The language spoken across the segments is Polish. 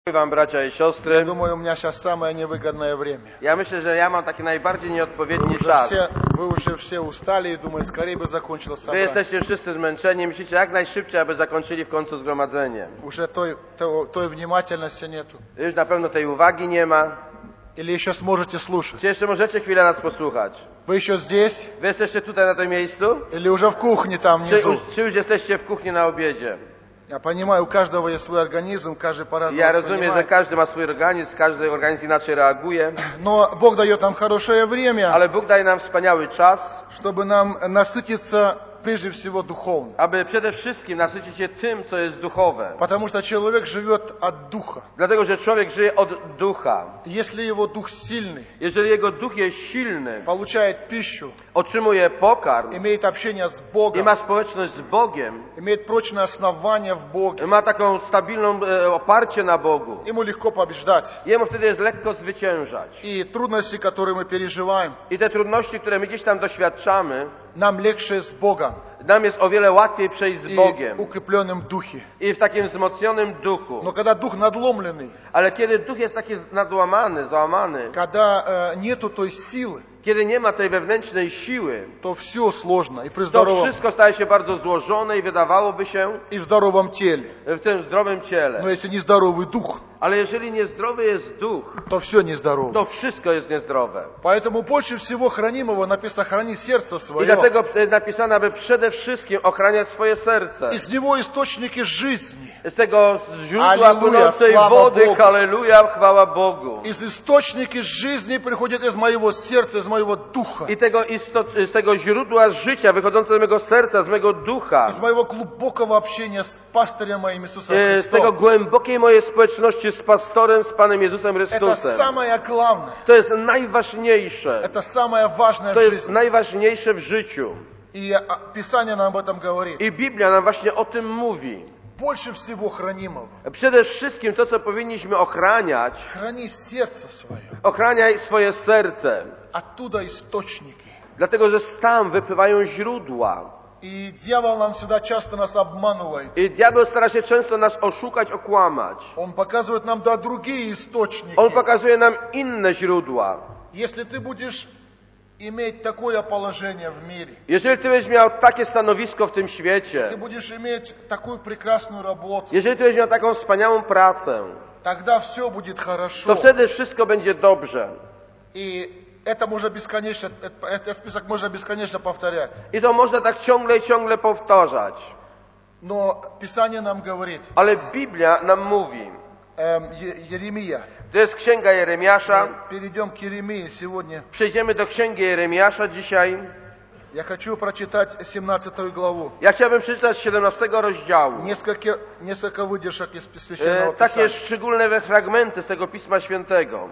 Wam, bracia i siostry. Я думаю, у меня сейчас самое невыгодное время. Ja myślę, że ja mam taki najbardziej nieodpowiedni Вы czas. уже все устали и думаю, скорее бы закончилось Wy собрание. jesteście wszyscy zmęczeni, myślicie jak najszybciej, aby zakończyli w końcu zgromadzenie. Уже той внимательности нету. Już na pewno tej uwagi nie ma. Или еще сможете слушать? Czy jeszcze możecie chwilę nas posłuchać? Вы еще здесь? Wy jesteście tutaj na tym miejscu? Или уже в кухне там внизу? Czy już jesteście w kuchni na obiedzie? Я понимаю, у каждого есть свой организм, каждый по-разному Ja rozumiem, że понимает. każdy ma swój organizm, każdy organizm inaczej reaguje, Но Бог дает нам хорошее время, ale Bóg daje nam wspaniały czas, чтобы нам насытиться прежде всего духовно. aby przede wszystkim nasycić się tym, co jest duchowe. Потому что человек живет от духа. Dlatego, że człowiek żyje od ducha. Если его дух сильный, Jeżeli jego duch jest silny, получает пищу, otrzymuje pokarm имеет общение с i Богом, ma społeczność z Bogiem, имеет прочное основание в Боге, ma taką stabilną oparcie na Bogu, ему легко побеждать. jemu wtedy jest lekko zwyciężać. И трудности, которые мы переживаем, I te trudności, które my gdzieś tam doświadczamy, нам легче с Богом nam jest o wiele łatwiej przejść z и Bogiem в укрепленном духе. i w takim wzmocnionym duchu. Но когда дух надломленный, Ale kiedy duch jest taki nadłamany, załamany, когда нету той силы, kiedy nie ma tej wewnętrznej siły, то все сложно и при to здоровом, wszystko staje się bardzo złożone i wydawałoby się и в здоровом теле. w tym zdrowym ciele. Но если нездоровый дух, Ale jeżeli niezdrowy jest duch, то все нездорово. to wszystko jest niezdrowe. Поэтому больше всего хранимого написано «храни сердце I свое». dlatego napisano, aby przede wszystkim ochraniać swoje serce. Из него источники жизни. Z tego źródła Alleluja, płynącej sława wody, Bogu. halleluja, chwała Bogu. Из источники жизни приходят из моего сердца, из моего духа. Z tego źródła życia wychodzącego z mego serca, z mego ducha, Из моего глубокого общения с пастырем моим Иисусом z tego Христом. głębokiej mojej społeczności z pastorem, z Panem Jezusem Это Chrystusem. самое главное. To jest najważniejsze. Это самое важное To в jest жизни. najważniejsze w życiu. И Писание нам об этом говорит. I Biblia nam właśnie o tym mówi. Больше всего хранимого. Przede wszystkim to, co powinniśmy ochraniać, Храни сердце свое. ochraniaj swoje serce. Оттуда источники. Dlatego, że tam wypływają źródła. И дьявол нам всегда часто нас обманывает. I diabeł stara się często nas oszukać, okłamać. Он показывает нам, да, другие источники. On pokazuje nam inne źródła. Если ты будешь иметь такое положение в мире, Jeżeli ty będziesz miał takie stanowisko w tym świecie, ты будешь иметь такую прекрасную работу, jeżeli ty będziesz miał taką wspaniałą pracę, тогда все будет хорошо. to wtedy wszystko będzie dobrze. И это можно бесконечно, этот список можно бесконечно повторять. I to można tak ciągle i ciągle powtarzać. Но Писание нам говорит, Ale Biblia nam mówi, Еремия, to jest księga Jeremiasza. перейдем к Еремии сегодня. Przejdziemy do księgi Jeremiasza dzisiaj. Я хочу прочитать 17 главу. Ja chciałbym przeczytać 17 rozdziału. Несколько выдержек из Священного Takie Писания. szczególne fragmenty z tego Pisma Świętego.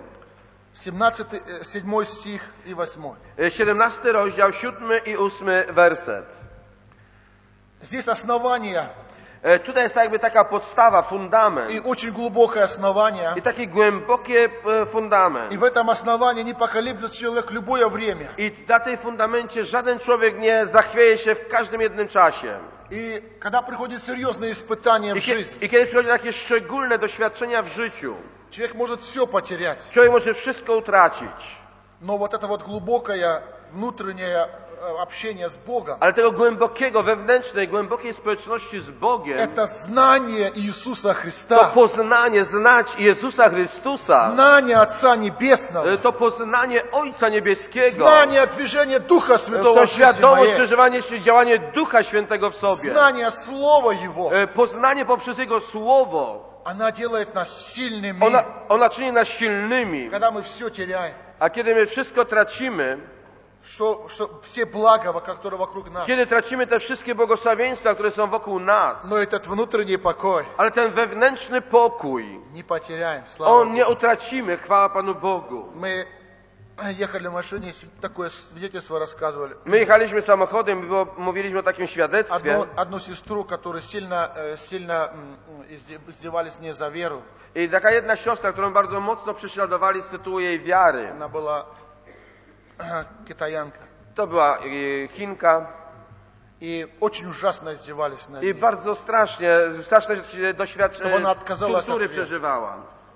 7 стих и 8. 17 rozdział, 7 i 8 werset. Здесь основание, Tutaj jest jakby taka podstawa, fundament. и очень глубокое основание. I taki głębokie fundament. И в этом основании не поколеблется человек в любое время. I na tej fundamencie żaden człowiek nie zachwieje się w każdym jednym czasie. И когда приходят серьезные испытания в жизни, I kiedy przychodzi takie szczególne doświadczenia w życiu, человек может все потерять. człowiek może wszystko utracić. Но вот это вот глубокое внутреннее общение с Богом, Ale tego głębokiego, wewnętrznej, głębokiej społeczności z Bogiem, это знание Иисуса to Христа, poznanie, znać Jezusa Chrystusa, знание Отца Небесного, to poznanie Ojca Niebieskiego, знание движения Духа Святого to в жизни świadomość, моей, przeżywanie się, działanie Ducha Świętego w sobie, знание Слова Его, poznanie poprzez Jego Słowo, она делает нас сильными, ona czyni nas silnymi, когда мы все теряем. a kiedy my wszystko tracimy, Что все блага, которые вокруг нас. kiedy tracimy te wszystkie błogosławieństwa, które są wokół nas, Но этот внутренний покой ale ten wewnętrzny pokój, не потеряем. Слава on nie Богу. utracimy, chwała Panu Bogu. Мы ехали в машине, такое свидетельство рассказывали. My jechaliśmy samochodem, mówiliśmy o takim świadectwie. Одну сестру, которую сильно издевались с ней за веру. I taka jedna siostra, którą bardzo mocno prześladowali z tytułu jej wiary. Она была китаянка. To była Chinka. И очень ужасно издевались над ней. I bardzo straszne doświadczenia, tortury przeżywała.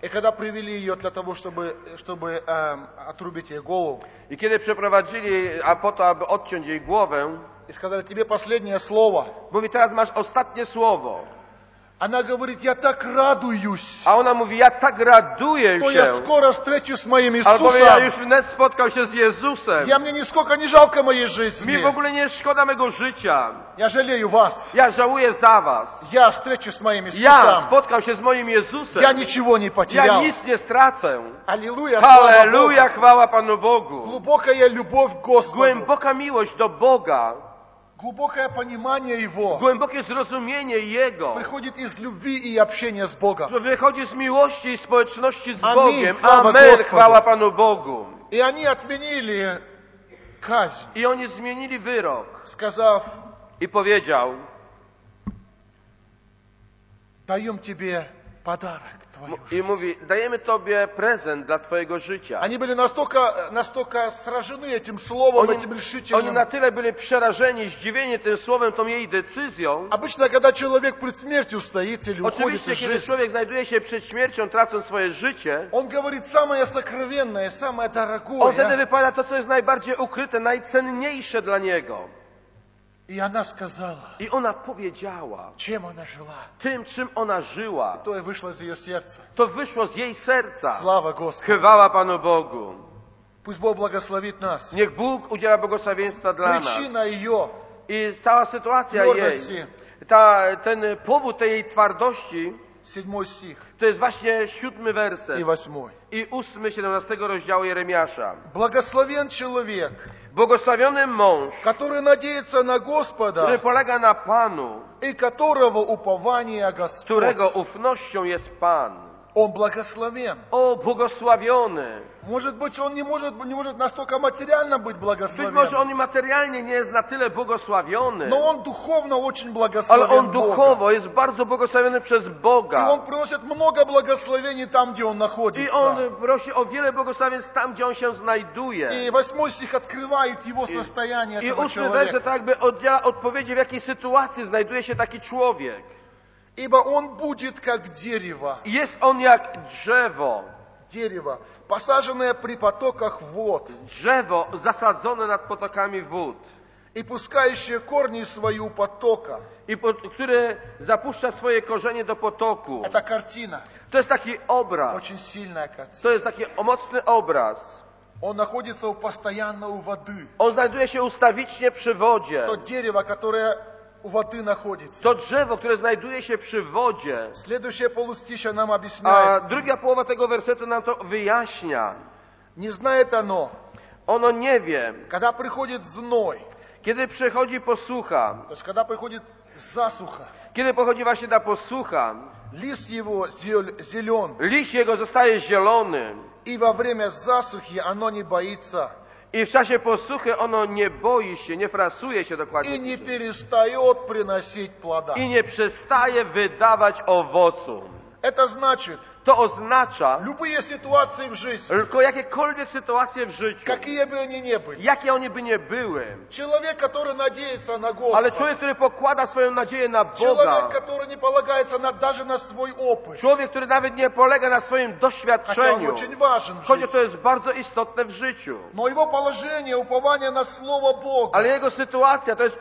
И когда привели ее для того, чтобы отрубить ей голову, I kiedy przeprowadzili, a po to, aby odciąć jej głowę, и сказали, тебе последнее слово, mówi, teraz masz ostatnie słowo. она говорит, я так радуюсь, A ona mówi, ja tak raduję что я się, скоро встречусь с моим albowiem ja już Иисусом. wnet spotkał się z Jezusem. Я мне нисколько не жалко моей Mi жизни. w ogóle nie szkoda mego życia. Я жалею вас. Ja żałuję za was. Я встречусь с моим Ja Иисусом. spotkał się z moim Jezusem. Я ничего не Ja потерял. nic nie stracę. Аллилуйя, слава Halleluja, Богу. chwała Panu Bogu. Глубокая любовь к Господу. Głęboka miłość do Boga, Глубокое понимание Его głębokie zrozumienie Jego, приходит из любви и общения с Богом. to wychodzi z miłości i społeczności z Amen, Bogiem. sława Amen, Gospodu. chwała Panu Bogu. И они отменили казнь, I oni zmienili wyrok сказав, i powiedział, даем тебе подарок, твою i жизнь. mówi, dajemy Tobie prezent dla Twojego życia. Они были настолько сражены этим словом, этим Oni решительным. na tyle byli przerażeni, zdziwieni tym słowem, tą jej decyzją. Обычно, когда человек пред смертью стоит или уходит Oczywiście, из kiedy жизни, człowiek znajduje się przed śmiercią, tracąc swoje życie, он говорит самое сокровенное, самое on дорогое. wtedy wypowiada to, co jest najbardziej ukryte, najcenniejsze dla niego. И она сказала, I ona powiedziała чем она жила. tym, czym ona żyła. То и вышло из ее сердца. To wyszło z jej serca. Слава Господу. Chwała Panu Bogu. Пусть Бог благословит нас. Niech Bóg udziela błogosławieństwa dla nas. Причина ее I cała sytuacja jej, твердости, ten powód tej jej twardości, 7 стих to jest właśnie 7 werset и 8. i 8, 17 rozdziału Jeremiasza. Благословен человек, Błogosławiony mąż, который надеется на który Господа polega na Panu, и которого упование Господь. którego ufnością jest Pan. Он благословен. O, błogosławiony! Может быть, он не может настолько материально быть Być może благословен, on materialnie nie jest na tyle błogosławiony, но он духовно очень ale благословен on Богом. duchowo jest bardzo błogosławiony przez И Boga. он приносит много благословений там, где он I находится. on prosi o wiele błogosławieństw tam, gdzie on się znajduje. И 8 стих открывает его состояние I этого 8 werset человека. tak jakby oddziela odpowiedzi, w jakiej sytuacji znajduje się taki człowiek. Ибо он будет как дерево, I jest on jak drzewo, посаженное при потоках вод, drzewo zasadzone nad potokami wód, и пускающее корни свои у потока. które zapuszcza swoje korzenie do potoku. Это картина, To jest taki obraz, очень сильная картина. to jest taki mocny obraz. Он находится постоянно у воды. On znajduje się ustawicznie przy wodzie. То дерево, которое у воды находится. To drzewo, które znajduje się przy wodzie. Следующее полустище нам A объясняет. druga połowa tego wersetu nam to wyjaśnia. Не знает оно, Ono nie wie, когда приходит зной, kiedy przychodzi posłucha, то есть когда приходит засуха, kiedy pochodzi właśnie ta posłucha, лист его зелен, liść jego zostaje zielony и во время засухи оно не боится, i w czasie posłuchy ono nie boi się, nie frasuje się и dokładnie не перестает приносить плода. i nie przestaje wydawać owocu. Это значит, To oznacza, любые ситуации в жизни, tylko jakiekolwiek sytuacje w życiu, какие бы они ни были, jakie one by nie były, человек, который надеется на ale Господа, człowiek, który pokłada swoją nadzieję na Boga, человек, который не полагается даже на свой опыt, człowiek, który nawet nie polega na swoim хотя он doświadczeniu, очень важен в chociaż to жизни, jest bardzo istotne w życiu, но его положение, упование на Слово Бога, ale jego sytuacja to jest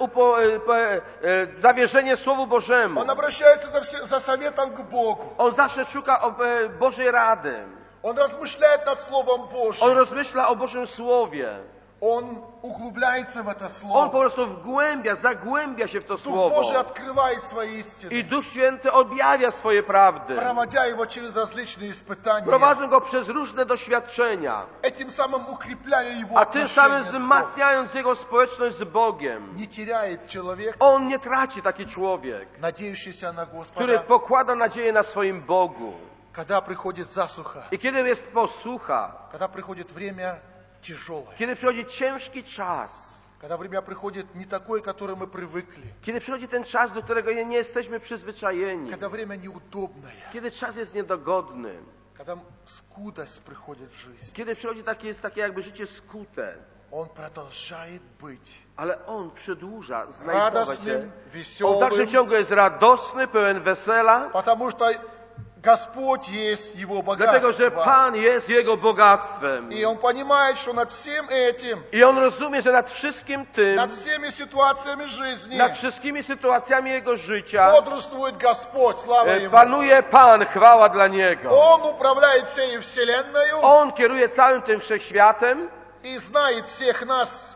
zawierzenie Słowu Bożemu. он обращается за советом к Богу, On zawsze szuka Bożej rady. он размышляет над Словом On Божьим, rozmyśla o Bożym Słowie. он углубляется в это On po Слово. prostu zagłębia się w to Дух Słowo. Божий открывает свои истины, I Duch Święty objawia swoje prawdy. проводя его через различные испытания, Prowadząc go przez różne doświadczenia, этим самым укрепляя его a tym samym отношения с Богом. wzmacniając jego społeczność z Bogiem. Не теряет человек, On nie traci taki człowiek, надеющийся на który Господа, pokłada nadzieję na swoim Bogu. когда приходит засуха, I kiedy jest posłucha, когда приходит время тяжелое, kiedy przychodzi ciężki czas, когда время приходит не такое, к которому мы привыкли, kiedy przychodzi ten czas, do którego nie jesteśmy przyzwyczajeni, когда время неудобное, kiedy czas jest niedogodny, когда скудость приходит в жизнь, kiedy przychodzi takie jakby życie skute, он продолжает быть ale on przedłuża, znajdować się. радостным, On w dalszym веселым, ciągu jest radosny, pełen wesela, потому что Господь есть Его Dlatego, że богатство. Pan jest Jego bogactwem. И Он понимает, что над всем этим, I On rozumie, że nad wszystkim tym, над всеми ситуациями жизни nad wszystkimi sytuacjami Jego życia бодрствует Господь, слава Ему. panuje Pan, chwała dla Niego. Он управляет всей вселенной On kieruje całym tym wszechświatem и знает всех нас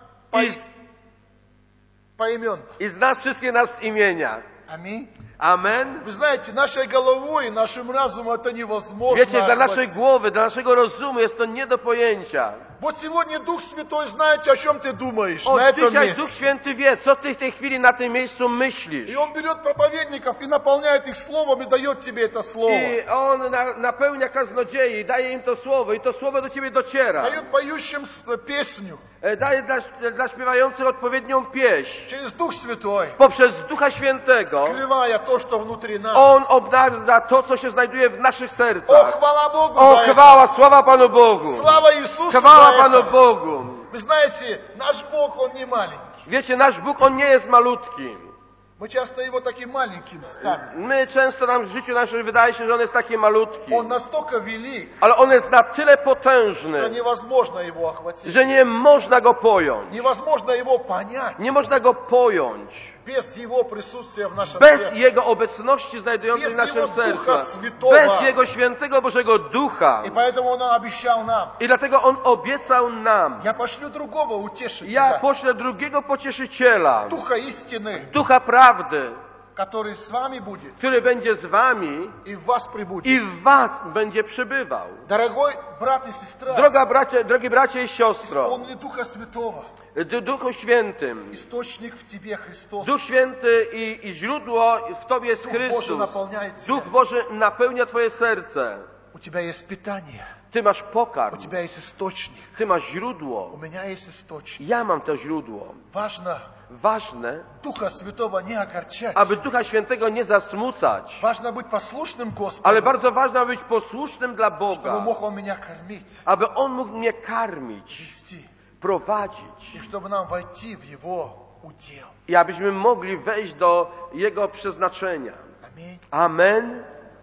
поименно. i zna wszystkie nas z imienia. Аминь. Amen. Вы знаете, нашей головой, нашим разумом это невозможно Wiecie, dla naszej охватить. głowy, dla naszego rozumu jest to nie do pojęcia. Вот сегодня Дух Святой знает, о чем ты думаешь на Od этом dzisiaj Duch месте. Święty wie, co ty w tej chwili na tym miejscu myślisz. И Он берет проповедников и наполняет их словом и дает тебе это слово. I On napełnia kaznodziei, daje im to słowo i to słowo do ciebie dociera. Дает поющим песню Daje dla śpiewających odpowiednią pieśń. через Дух Святой, Poprzez Ducha Świętego скрывая то, что внутри нас. On obnawia to, co się znajduje w naszych О, sercach. хвала Богу O, за это. chwała, sława Panu Bogu. Слава Иисусу Chwała за Panu это. Bogu. Вы знаете, наш Бог, Он не маленький. Wiecie, nasz Bóg, On nie jest malutki. Мы часто Его таким маленьким ставим. My często nam w życiu naszym wydaje się, że On jest taki malutki. Он настолько велик, Ale On jest na tyle что potężny, невозможно Его охватить. że nie można Go pojąć. Невозможно Его понять Nie można Go pojąć без Его присутствия в нашем bez сердце. Jego obecności znajdującej w Bez naszym Jego Ducha sercu. Świętego. Bez Jego świętego Bożego Ducha. И поэтому Он обещал нам: I dlatego On obiecał nam, я пошлю другого утешителя, ja poślę drugiego pocieszyciela, Духа истины, Ducha prawdy, который с вами будет który będzie z wami и в вас прибудет. i w was będzie przybywał. Дорогой брат и сестра, Drogi bracie i siostro, исполнили Духа Святого, Duchu Świętym, источник в тебе Христос. Duch Święty i źródło w Tobie jest Дух Божий Chrystus. наполняет тебя. Duch Boży napełnia Twoje serce. У тебя есть питание, Ty masz у pokarm, тебя есть источник, Ty masz у źródło. меня есть источник. Ja mam to źródło. Важно Ważne, Духа Святого не огорчать. aby Ducha Świętego nie zasmucać, Важно быть послушным Господу, ale bardzo ważne, aby być posłusznym dla чтобы Boga, мог Он меня кормить, aby On mógł mnie karmić, вести, prowadzić и чтобы нам войти в Его удел. i abyśmy mogli wejść do Jego przeznaczenia. Аминь. Amen.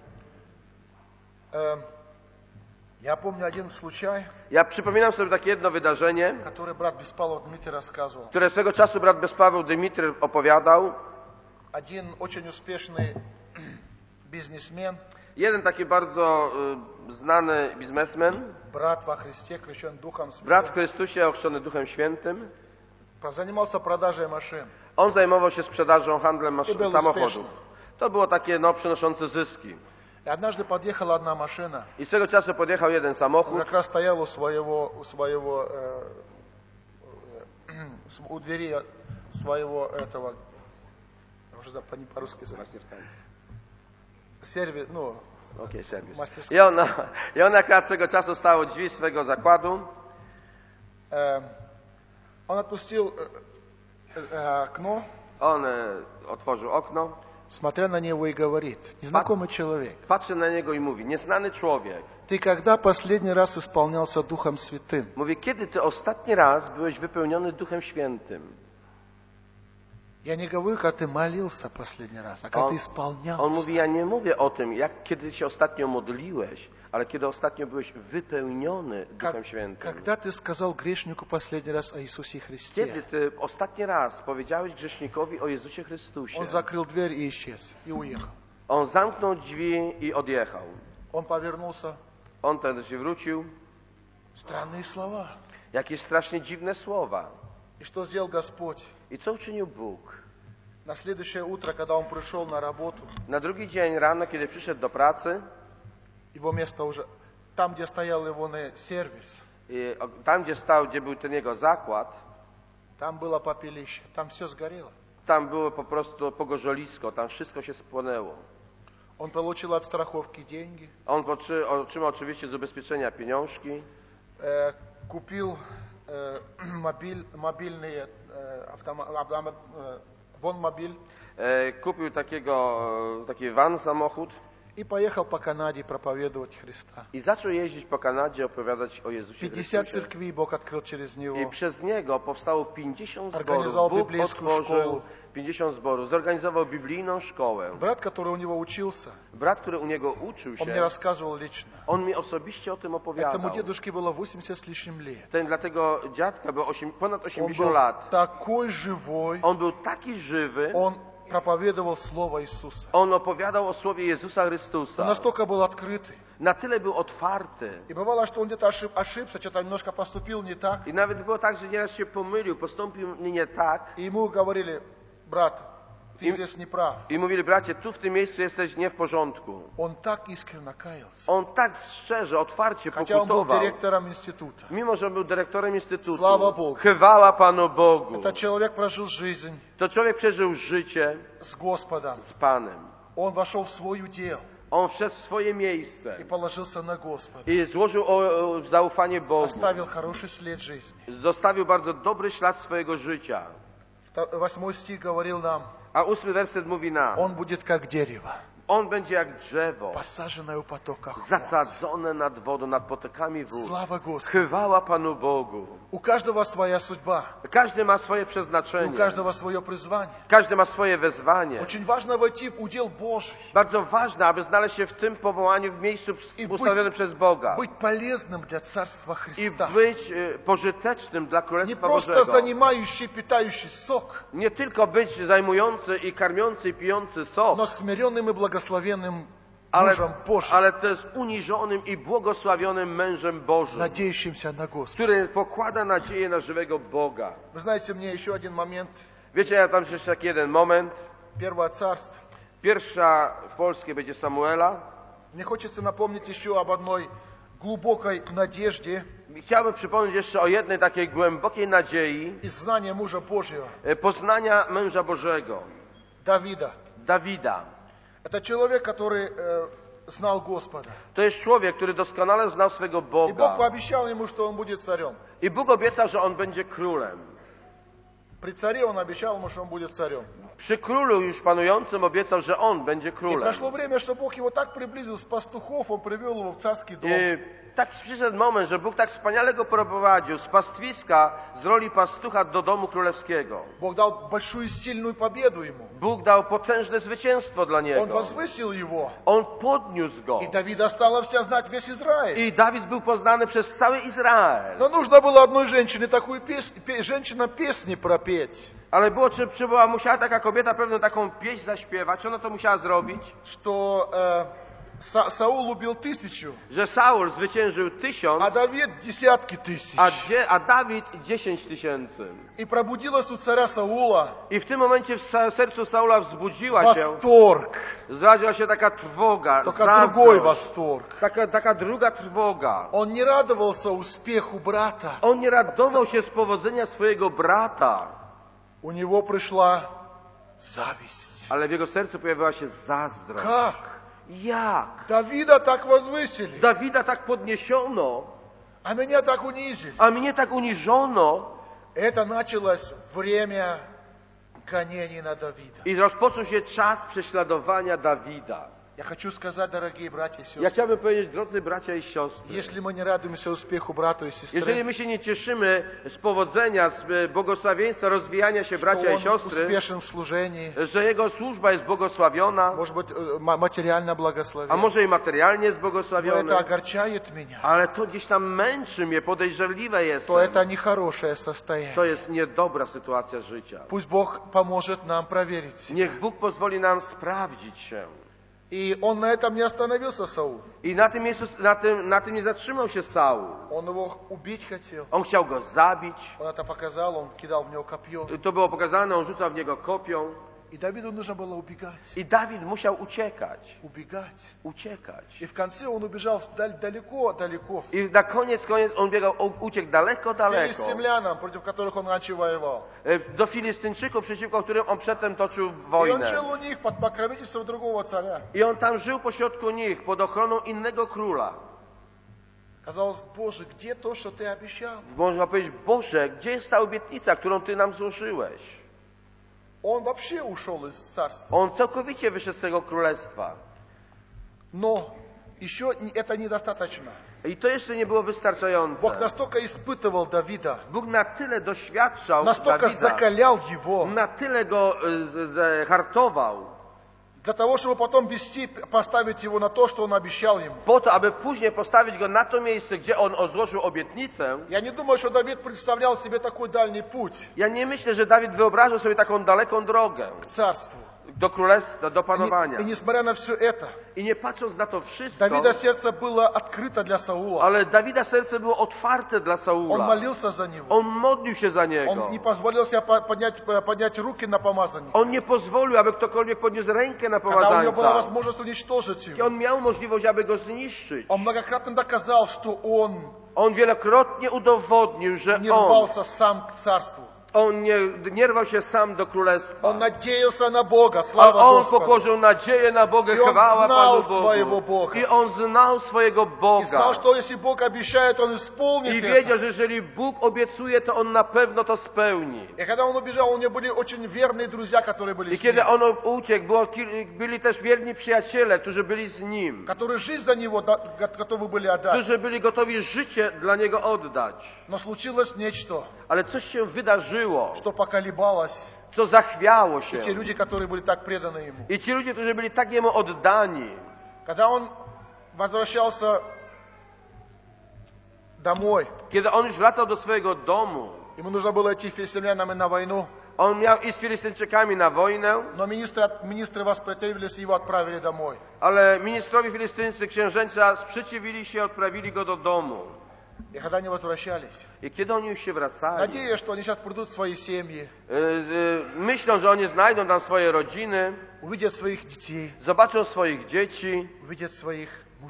Я помню один случай, Ja przypominam sobie takie jedno wydarzenie, который брат Беспалов Дмитрий рассказывал. które swego czasu brat Bezpaweł Dymitry opowiadał. Один очень успешный бизнесмен, Jeden taki bardzo znany biznesmen, брат во Христе, крещен Духом brat w Святым, Chrystusie ochrzczony Duchem Świętym, занимался продажей машин. on zajmował się sprzedażą, handlem I był samochodów. uspешny. To było takie, przynoszące zyski. И однажды подъехала одна машина. I swego czasu podjechał jeden Он samochód, как раз стоял у двери своего этого, уже по-русски сервис, ну, Okej, serwis. мастерской. I on akurat swego czasu stał u drzwi swego zakładu. Он отпустил окно, On otworzył okno, смотря на него и говорит: незнакомый человек, patrzy na niego i mówi, nieznany człowiek. ты когда последний раз исполнялся Духом Святым? Mówi, kiedy ty ostatni raz byłeś wypełniony Duchem Świętym? Я не говорю, когда ты молился последний раз, а когда ты On исполнялся. mówi, ja nie mówię o tym, kiedy się ostatnio modliłeś, ale kiedy ostatnio byłeś wypełniony Duchem Świętym. Когда ты сказал грешнику последний раз о Иисусе Христе? Kiedy ty ostatni raz powiedziałeś grzesznikowi o Jezusie Chrystusie? Он закрыл дверь и исчез, и уехал. On zamknął drzwi i odjechał. Он повернулся. On wtedy się wrócił. Странные слова. Jakieś strasznie dziwne słowa. И что сделал Господь? I co uczynił Bóg? На следующее утро, когда он пришел на работу, Na drugi dzień rano, kiedy przyszedł do pracy, его место уже, там, где стоял его сервис, tam gdzie był ten jego zakład, там было попелище, там все сгорело. tam było po prostu pogorzolisko, tam wszystko się spłonęło. Он получил от страховки деньги, On otrzymał oczywiście z ubezpieczenia pieniążki, купил мобильные вонмобиль, kupił taki van samochód И поехал по Канаде проповедовать Христа. I zaczął jeździć po Kanadzie, opowiadać o Jezusie 50 Chrystusie. церквей Бог открыл через I него. przez niego powstało 50 Organizował zborów. Bóg biblijską otworzył szkołę. 50 zborów. Zorganizował biblijną szkołę. Брат, который у него учился, Brat, który u niego uczył он мне się, рассказывал лично. on mi osobiście o tym Этому opowiadał. дедушке было 80 с лишним лет. Ten dla tego dziadka był ponad Он 80 был lat. такой живой. On był taki żywy. Он проповедовал Слово Иисуса. On opowiadał o słowie Jezusa Он Chrystusa. настолько был открытый. Na tyle był otwarty. И бывало, что он где-то ошибся, что-то немножко поступил не так. I nawet było tak, że nieraz się pomylił, postąpił nie tak. И ему говорили, брат, ты здесь не прав. I mówili, bracie, tu w tym miejscu jesteś nie w porządku. Он так искренне каялся. On tak szczerze, otwarcie Хотя он был pokutował. директором института. Mimo, że był dyrektorem instytutu. Sława Bogu. Chwała Panu Bogu. Этот человек прожил жизнь To człowiek przeżył życie с Господом. z Panem. Он вошел в свой удел On wszedł w swoje miejsce и положился на Господа. i złożył zaufanie Bogu. Оставил хороший след жизни. Zostawił bardzo dobry ślad swojego życia. 8 стих говорил нам, A 8 werset mówi nam, он будет как дерево, on będzie jak drzewo, посаженное у потоках вод. zasadzone nad wodą, nad potokami wód. Слава Господу. Chwała Panu Bogu. У каждого своя судьба, Każdy ma swoje у przeznaczenie. каждого свое призвание. Każdy ma swoje wezwanie. Очень важно войти в удел Божий, Bardzo ważne, aby znaleźć się w tym powołaniu, w miejscu ustawionym przez Boga. быть полезным для Царства I Христа. być pożytecznym dla Не Królestwa просто Bożego. занимающий, питающий сок, Nie tylko być zajmujący i karmiący i pijący sok, но смиренным и благословенным ale, мужем Божьим, ale też uniżonym i błogosławionym mężem Bożym, надеющимся на Господа. który pokłada nadzieję na żywego Boga. Вы знаете, мне еще один момент. Wiecie, ja tam jeszcze taki jeden moment. Первое царство. Pierwsza w polskiej będzie Samuela. Мне хочется напомнить еще об одной глубокой надежде Chciałbym przypomnieć jeszcze o jednej takiej głębokiej nadziei и знания мужа Божьего, poznania męża Bożego, Давида. Dawida. Это человек, который знал Господа. To jest człowiek, który doskonale znał swego И Бог Boga. пообещал ему, что он будет царем. I Bóg obiecał, że on będzie królem. При царе он обещал ему, что он будет царем. Przy królu już panującym obiecał, że on będzie И królem. прошло время, что Бог его так приблизил с пастухов, он привел его в царский дом. I tak przyszedł moment, że Bóg tak wspaniale go prowadził z pastwiska, z roli pastucha do domu królewskiego. Bог дал большую сильную победу ему. Bóg dał potężne zwycięstwo dla Он niego. возвысил его. On podniósł go. И Давида стало вся знать весь Израиль. I Dawid był poznany przez cały Izrael. Но нужно было одной женщине такую женщина песни пропеть, Ale było, czy przybyła, musiała taka kobieta pewną taką pieśń zaśpiewać. Czy ona to musiała zrobić? что Саул убил 1000, Że Saul zwyciężył 1000, а Давид десятки тысяч. a Dawid 10 000. И пробудилась у царя Саула I w tym momencie w sercu Saula wzbudziła się, восторг. zraziła się taka trwoga, Только другой zazdrość, восторг. taka druga trwoga. Он не радовался успеху брата. On nie radował się z powodzenia swojego brata, У него пришла зависть. ale w jego sercu pojawiła się zazdrość. Как? Jak? Давида так возвысили, Dawida tak podniesiono, а меня так унизили. a mnie tak uniżono. Это началось время гонений на Давида. I rozpoczął się czas prześladowania Dawida. Я хочу сказать, дорогие братья и Ja сестры, chciałbym powiedzieć, drodzy bracia i siostry, если мы не радуемся успеху брата и jeżeli сестры, my się nie cieszymy z powodzenia, z błogosławieństwa, rozwijania się что bracia i он siostry, успешен в служении, że jego służba jest błogosławiona, может быть, материально a благословен, może i materialnie jest но błogosławiony, это огорчает меня, ale to gdzieś tam męczy mnie, podejrzliwe jest. то это нехорошее состояние. To jest niedobra sytuacja życia. Пусть Бог поможет нам проверить себя. Niech Bóg pozwoli nam sprawdzić się. И он на этом не остановился, Саул. I na tym, miejscu, na tym nie zatrzymał się Saul. Он его убить хотел. On chciał go zabić. Он это показал, он кидал в него копье. To było pokazane, on rzucał w niego kopią. И Давиду нужно было убегать. I Dawid musiał uciekać. Uciekać. И в конце он убежал далеко. I na koniec on uciekł daleko. Филистимлянам, против которых он раньше воевал. Do Filistynczyków, przeciwko którym on przedtem toczył И он wojnę. жил у них под покровительством другого царя. I on tam żył pośrodku nich, pod ochroną innego króla. Казалось, Боже, где то, что ты обещал? Można powiedzieć, Boże, gdzie jest ta obietnica, którą Ty nam złożyłeś? Он вообще ушел из царства. On całkowicie wyszedł z tego królestwa. Но еще это недостаточно. I to jeszcze nie było wystarczające. Бог настолько испытывал Давида, Bóg na tyle doświadczał настолько Dawida, закалял его, na tyle go hartował, для того, чтобы потом вести, поставить его на то, что он обещал ему. po to, aby później postawić go na to miejsce, gdzie on złożył obietnicę. Я не думаю, что Давид представлял себе такой дальний путь Ja nie myślę, że Dawid wyobrażał sobie taką daleką drogę к царству. do królestwa, do panowania. И несмотря на все это, I nie patrząc na to wszystko, Давида сердце было открыто для Саула. ale Dawida serce było otwarte dla Он Saula. молился за него. On modlił się za niego. Он не позволил себе поднять руки на помазанника. On nie pozwolił, aby ktokolwiek podniósł rękę na Когда у него была pomazańca. возможность уничтожить I его, on miał możliwość, aby go zniszczyć. он многократно доказал, что он On wielokrotnie udowodnił, że не on рвался сам к царству. nie rwał się sam do królestwa. Он надеялся на Бога, A слава on Господу. pokorzył nadzieję na Boga, I on chwała znał Panu swojego Bogu. Boga. I on znał swojego И Boga. знал, что если Бог обещает, Он I исполнит wiedział, это. że jeżeli Bóg obiecuje, to on na pewno to spełni. И когда он убежал, у него были очень верные друзья, которые были I с kiedy ним, on uciekł, byli też wierni przyjaciele, którzy byli z nim. которые жизнь за него готовы были отдать. Którzy byli gotowi życie dla niego oddać. Но случилось нечто, Ale coś się wydarzyło, что поколебалось. co zachwiało się. И те люди, которые были так преданы ему. I ci ludzie, którzy byli tak jemu oddani, Когда он возвращался домой, kiedy on już wracał do swojego domu, ему нужно было идти филистимлянами на войну, on miał iść z Filistyńczykami na wojnę, но министры воспротивились и его отправили домой. ale ministrowie filistyńscy, księżęcia sprzeciwili się, odprawili go do domu. И когда они возвращались, I kiedy oni już się wracali, надеясь, что они сейчас придут в свои семьи, myślą, że oni znajdą tam swoje rodziny, увидят своих детей, zobaczą swoich dzieci, увидят своих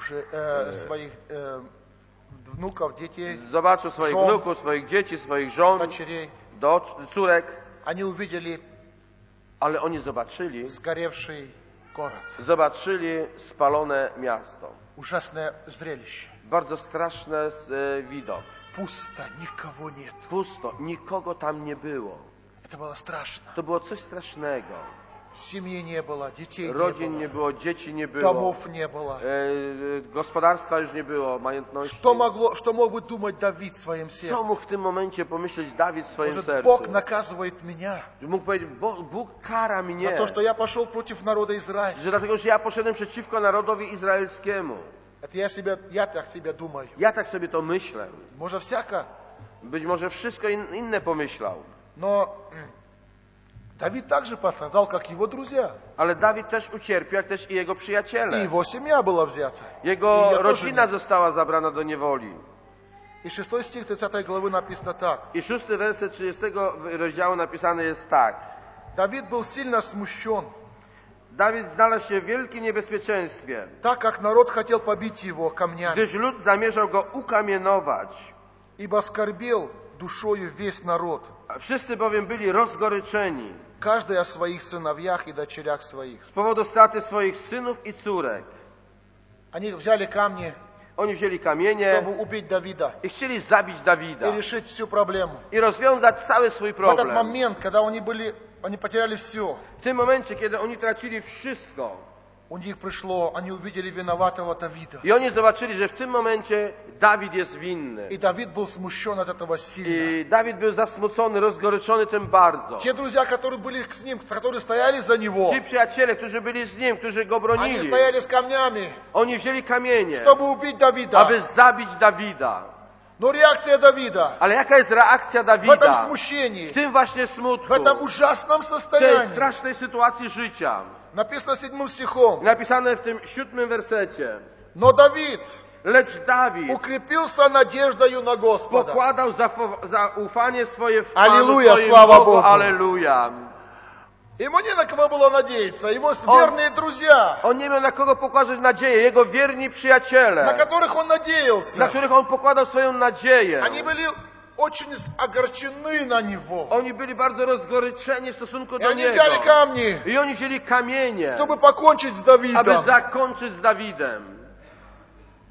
внуков, детей, zobaczą swoich żon, wnuków, swoich dzieci, swoich żon, дочерей. córek, Они увидели ale oni zobaczyli spalone miasto. ужасное зрелище. Bardzo straszny widok. Пусто, никого нет. Pusto, nikogo tam nie było. Это было страшно. To było coś strasznego. Семьи не было, детей не Rodzin было, nie było, dzieci nie było, домов не было. gospodarstwa już nie było, majątności. Что мог бы думать Давид в своем Co сердце? mógł w tym momencie pomyśleć Dawid w swoim Может, sercu? Бог наказывает меня Mógł powiedzieć, Bóg kara за mnie, то, что я пошел против народа Израиля. że dlatego, że ja poszedłem przeciwko narodowi izraelskiemu. Это я так себе думаю. Ja tak sobie to myślę. Может, всяко. Być może wszystko inne pomyślał. Но Давид также пострадал, как его друзья. Ale Dawid też ucierpiał, jak też i jego И przyjaciele. его семья была взята. Jego I ja rodzina też została zabrana do niewoli. И 6 стих 30 главы написано так. I 6 werset 30 rozdziału napisany jest tak. Давид был сильно смущен, Dawid znalazł się w wielkim niebezpieczeństwie, так как народ хотел побить его камнями, gdyż lud zamierzał go ukamienować. ибо скорбел душою весь народ, A wszyscy bowiem byli rozgoryczeni каждый о своих сыновьях и дочерях своих. z powodu straty swoich synów i córek. Они взяли камни, Oni wzięli kamienie чтобы убить Давида i chcieli zabić Dawida и решить всю проблему. i rozwiązać cały swój В этот problem. момент, когда они потеряли все, W tym momencie, kiedy oni tracili wszystko у них пришло, они увидели виноватого Давида. i oni zobaczyli, że w tym momencie Dawid jest winny. И Давид был смущен от этого сильно. I Dawid był zasmucony, rozgoryczony tym bardzo. Те друзья, которые были с ним, которые стояли за него, Ci przyjaciele, którzy byli z nim, którzy go они bronili, стояли с камнями, oni wzięli kamienie, чтобы убить Давида. aby zabić Dawida. Но реакция Давида Ale jaka jest reakcja в этом Dawida? смущении, W tym właśnie в smutku, этом ужасном w tej состоянии, strasznej sytuacji życia. написано 7 стихом. Napisane w tym 7 wersecie. Но Давид Lecz Dawid укрепился надеждою на Господа. pokładał zaufanie swoje w Alleluja, Panu swoim sława Bogu. Bogu. Alleluja. Ему не на кого было надеяться. Его верные друзья, On nie miał na kogo pokładać nadzieję. Jego wierni przyjaciele, на которых он na надеялся, których on pokładał swoją nadzieję, они были очень огорчены на него. oni byli bardzo rozgoryczeni w stosunku И do они взяли niego. камни, I oni wzięli kamienie, чтобы покончить с aby Давидом. zakończyć z Dawidem.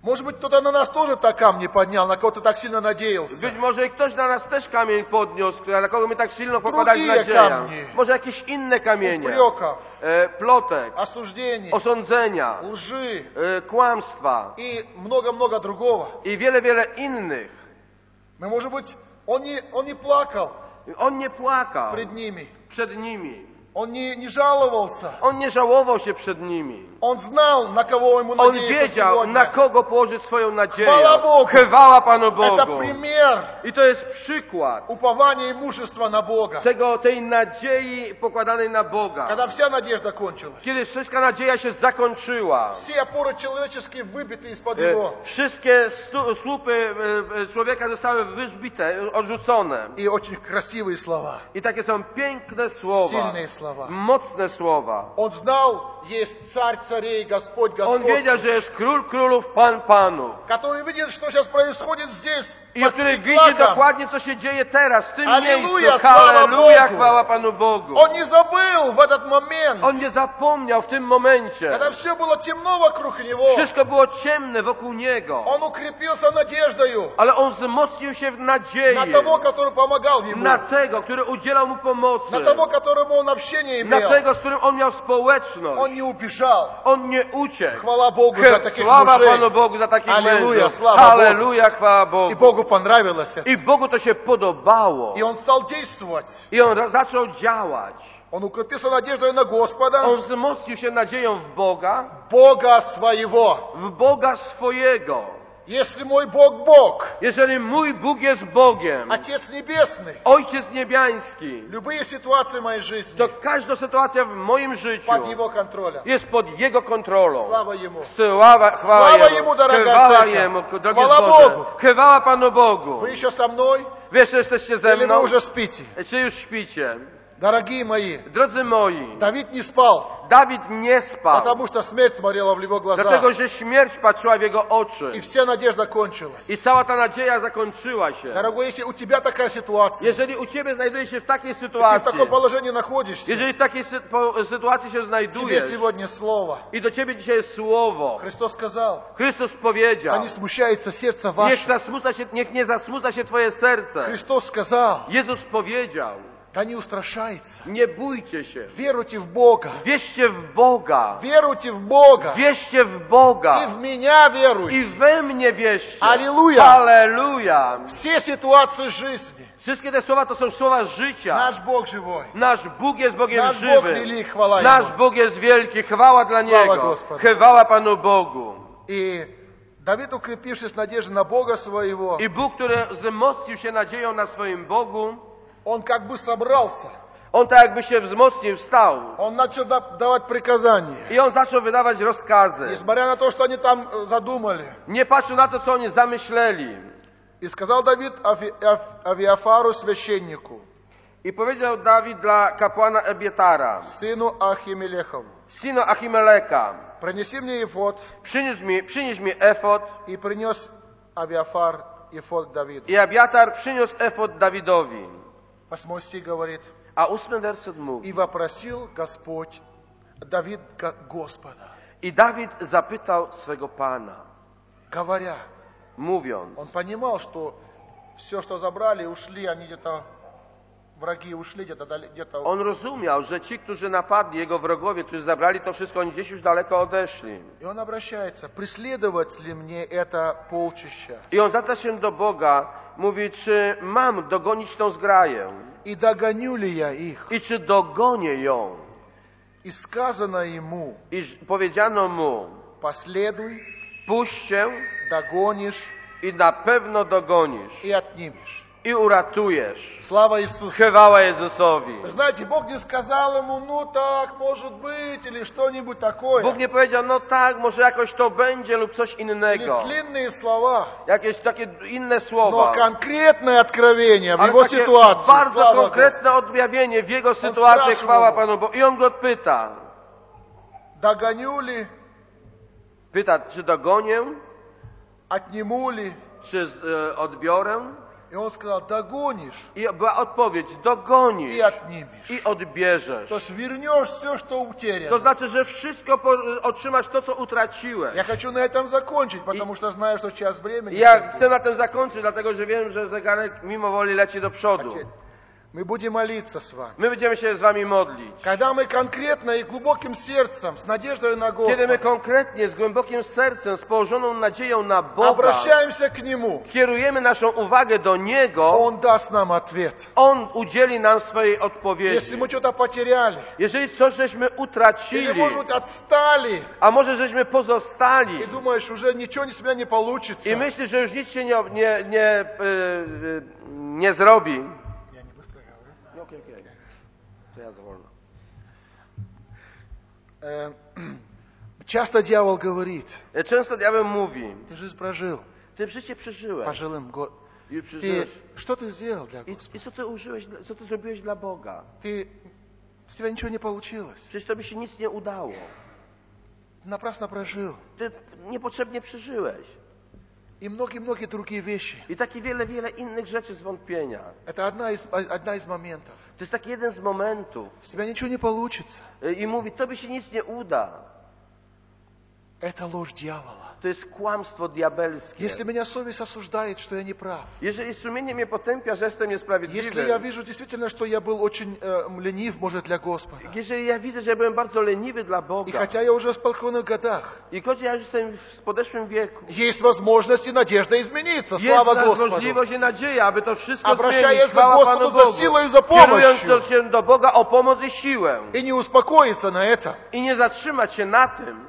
Может быть, кто-то на нас тоже так камни поднял, на кого-то так сильно надеялся. Być może ktoś na nas też kamień podniósł, na kogo my tak silno pokładali Drugie nadzieję. kamnie. Może jakieś inne kamienie. Упреков, Plotek, осуждений, osądzenia, лжи kłamstwa и много-много другого. i wiele, wiele innych. Но, может быть, он не плакал On nie płakał пред ними, przed nimi. он не жаловался. On nie żałował się przed nimi. Он знал, на кого ему On надеяться wiedział, na сегодня. kogo położyć swoją nadzieję. Chwała Bogu. Chwała Panu Это Bogu. пример I to jest przykład упования и мужества на Бога. tej nadziei pokładanej na Boga. Когда вся надежда кончилась. Kiedy wszystka nadzieja się zakończyła, Все опоры человеческие выбиты из-под него. wszystkie słupy człowieka zostały wyzbite, odrzucone. И очень красивые слова, I takie są piękne słowa, сильные слова. mocne słowa. Он знал, есть царь царей, Господь On wiedział, Господь, że jest król królów, pan panów. который видит, что сейчас происходит здесь, I под który их widzi флагом. dokładnie, co się dzieje teraz, w tym Alleluja, miejscu. sława Halleluja, Bogu. chwała Panu Bogu. Он не забыл в этот момент, On nie zapomniał w tym momencie. когда все было темно вокруг него. Wszystko było ciemne wokół niego. Он укрепился надеждою Ale on wzmocnił się w nadziei. на того, который помогал ему, Na tego, który udzielał mu pomocy. на того, которому он общение Na имел. tego, z którym on miał społeczność. Он не убежал. On nie uciekł. Chwała Bogu za takich Sława мужей. Panu Bogu za takich Alleluja, mężów. sława Bogu. Halleluja, chwała Bogu. И Богу понравилось это. I Bogu to się podobało. И он стал действовать. I on zaczął działać. Он укрепился надеждой на Господа, On wzmocnił się nadzieją w Boga, Бога своего. w Boga swojego. Если мой Бог Бог, Jeżeli mój Bóg jest Bogiem, Отец Небесный, Ojciec Niebiański, любые ситуации в моей жизни to każda sytuacja w moim życiu под Его контролем. jest pod Jego kontrolą. Слава Ему. Chwała Sława Jemu, droga chwała cerkiew. Jemu, drogi Chwała Boże. Bogu. Chwała Panu Bogu. Вы еще со мной? Wiesz, że jesteście ze Или вы mną? уже спите? Czy już śpicie? Дорогие мои, Drodzy moi, Давид не спал, Dawid nie spał, потому что смерть смотрела в его глаза. dlatego że śmierć patrzyła w jego oczy. И вся надежда кончилась. I cała ta nadzieja zakończyła się. Дорогой, если у тебя такая ситуация, Jeżeli u ciebie znajdujesz się w takiej ты в sytuacji, таком положении находишься, jeżeli w takiej sytuacji się тебе znajdujesz сегодня слово. i do ciebie dzisiaj jest słowo, Христос сказал, Chrystus powiedział, да не смущается сердце niech nie zasmuca się twoje serce. Христос сказал, Jezus powiedział, да не устрашается. nie bójcie się, Веруйте в Бога. wierzcie w Boga, Веруйте в Бога. wierzcie w И Boga в меня i веруйте. we mnie wierzcie. Аллилуйя. Halleluja. Все ситуации жизни. Wszystkie te słowa to są słowa życia. Наш Бог живой. Nasz Bóg jest Bogiem Nasz Bóg żywym. wielki, chwała Nasz Jemu. Bóg jest wielki, chwała dla Sława Niego. Gospodu. Chwała Panu Bogu. И Давид, укрепившись надеждой на Бога своего, I Bóg, który wzmocnił się nadzieją na swoim Bogu, он как бы собрался. on tak jakby się wzmocnił, wstał. Он начал давать приказания. I on zaczął wydawać rozkazy. Несмотря на то, что они там задумали. Nie patrzył na to, co oni zamyśleli. И сказал Давид Авиафару, священнику, I powiedział Dawid dla kapłana Ebietara, сыну Ахимелехову, synu Achimeleka, принеси мне эфод. przynieś mi efod. И принес Авиафар эфод Давиду. I Abiatar przyniósł efod Dawidowi. 8 стих говорит, A 8 werset mówi. и вопросил Господь Давид Господа, I Dawid zapytał swego Pana, говоря, mówiąc, он понимал, что все, что забрали, ушли, они где-то, враги ушли где-то. on rozumiał, że ci, którzy napadli, jego wrogowie, którzy zabrali to wszystko, oni gdzieś już daleko odeszli. И он обращается, преследовать ли мне это полчища? I on zwraca się do Boga, mówi, czy mam dogonić tą zgraję? И догоню ли я их? I czy dogonię ją? И сказано ему, I powiedziano mu, последуй, puść się догонишь i na pewno dogonisz. и отнимешь. I uratujesz. Слава Иисусу! Chwała Jezusowi. Вы знаете, Бог не сказал ему, ну так, может быть, или что-нибудь такое. Bóg nie powiedział, no tak, może jakoś to będzie lub coś Или innego. длинные слова. Jakieś takie inne Но słowa. конкретное откровение в Ale его takie ситуации. bardzo Слава Господу. konkretne objawienie w jego sytuacji, sprawdził chwała go. Panu Bogu. I on go pyta. Догоню ли, Pyta, czy dogonię, отниму ли czy odbiorę И он сказал, догонишь I była odpowiedź, dogonisz и отнимешь. i odbierzesz. То есть вернешь все, что To утеряно. znaczy, że wszystko otrzymasz to, co utraciłeś. Я хочу на этом закончить, потому что знаю, что час времени. Ja chcę na tym zakończyć, dlatego że wiem, że zegarek mimo woli leci do przodu. Мы будем молиться с вами. My będziemy się z wami modlić. Когда мы конкретно и глубоким сердцем, с надеждой на Kiedy my Господа, konkretnie, z głębokim sercem, z położoną nadzieją na Boga, обращаемся к Нему, kierujemy naszą uwagę do Niego, Он даст нам ответ. On udzieli nam swojej Если odpowiedzi. мы что-то потеряли, Jeżeli coś żeśmy или, utracili, может быть, отстали, a może żeśmy pozostali и думаешь, уже ничего с меня не получится. i myślisz, że już nic się nie zrobi. Я не быстро говорю. Okej. To ja za wolno. Часто дьявол говорит, Często diabeł mówi, ты жизнь прожил ty życie przeżyłeś. пожилым годом. I Ты, przeżyłeś. что ты сделал для I Господа? co ty zrobiłeś dla Boga? С тебя ничего не получилось. Przecież tobie się nic nie udało. Напрасно прожил. Ty niepotrzebnie przeżyłeś. И многие-многие другие вещи. I takie wiele innych rzeczy zwątpienia. Это одна из моментов. To jest taki jeden z momentów. С тебя ничего не получится. I mówi, tobie się nic nie uda. Это ложь дьявола. To jest kłamstwo diabelskie. Если меня совесть осуждает, что я не прав. Jeżeli sumienie mnie potępia, że jestem Если я niesprawiedliwy. вижу действительно, что я был очень ленив, может, для Господа. Jeżeli ja widzę, że byłem bardzo leniwy dla И Boga. хотя я уже в преклонных годах, I choć ja już jestem w podeszłym wieku. есть возможность и надежда измениться. Jest Слава nas Господу. możliwość i nadzieja, aby to wszystko zmienić. Обращаясь за Chwała Panu Господу за Bogu. силой и за Kierując помощью. się do Boga o pomoc i siłę. И не успокоиться на этом. I nie zatrzymać się na tym.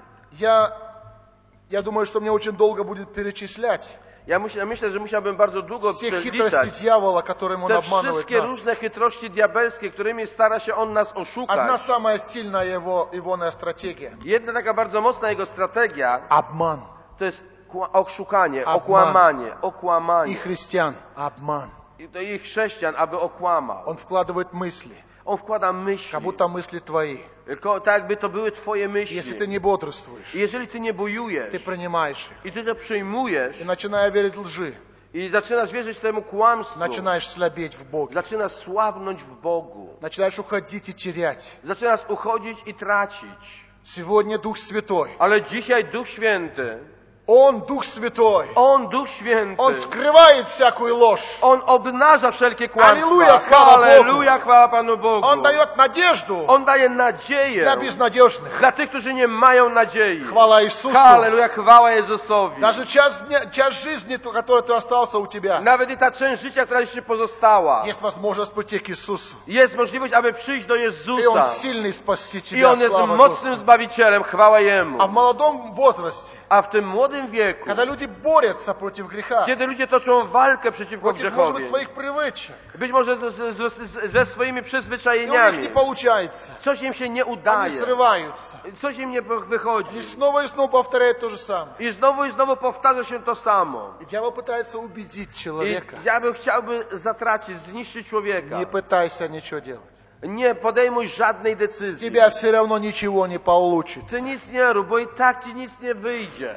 Я думаю, что мне очень долго будет перечислять Ja myślę, że musiałbym bardzo długo все хитрости przeliczać дьявола, которым он te обманывает wszystkie нас. różne chytrości diabelskie, którymi stara się on nas Одна oszukać. самая сильная его стратегия. Jedna taka bardzo mocna jego strategia Обман. to jest oszukanie, Obman. И okłamanie. христиан. Обман. I to ich chrześcijan, aby okłamał. Он wkладывает мысли, On wkłada myśli, как будто мысли твои. tak jakby to były twoje myśli. Если ты не бодрствуешь, I jeżeli ty nie bojujesz ты принимаешь их. i ty to przyjmujesz И начиная верить лжи, i zaczynasz wierzyć temu kłamstwu, начинаешь слабеть в Боге. zaczynasz słabnąć w Bogu, Начинаешь уходить и терять. zaczynasz uchodzić i tracić. Сегодня Дух Святой. Ale dzisiaj Duch Święty, Он Дух Святой. On Duch Święty, Он скрывает всякую ложь. On obnaża wszelkie Alleluja, kłamstwa. chwała Halleluja, chwała Panu Bogu. Он дает надежду On daje nadzieję для безнадежных. dla tych, którzy nie mają nadziei. Хвала Иисусу. Halleluja, chwała Jezusowi. Даже час жизни, который ты остался у тебя, Nawet i ta część życia, która jeszcze pozostała, есть возможность пойти к Иисусу. jest możliwość, aby przyjść do И Он Jezusa. сильный спасти I тебя, On jest слава mocnym Господу. Zbawicielem, chwała Jemu. А в молодом возрасте, A w tym młodym wieku, когда люди борются против греха, kiedy ludzie toczą walkę przeciwko против, может grzechowi, быть, своих привычек, być może ze swoimi и у них przyzwyczajeniami, не получается, coś im się nie они udaje, срываются, coś im nie wychodzi. и снова повторяют то же самое. I znowu powtarza się to samo. И дьявол пытается убедить I человека, diabeł chciałby zatracić, zniszczyć człowieka. не пытайся ничего делать. Nie podejmuj żadnej С decyzji. тебя все равно ничего не получится. Ty nic nie rób, bo i tak ci nic nie wyjdzie.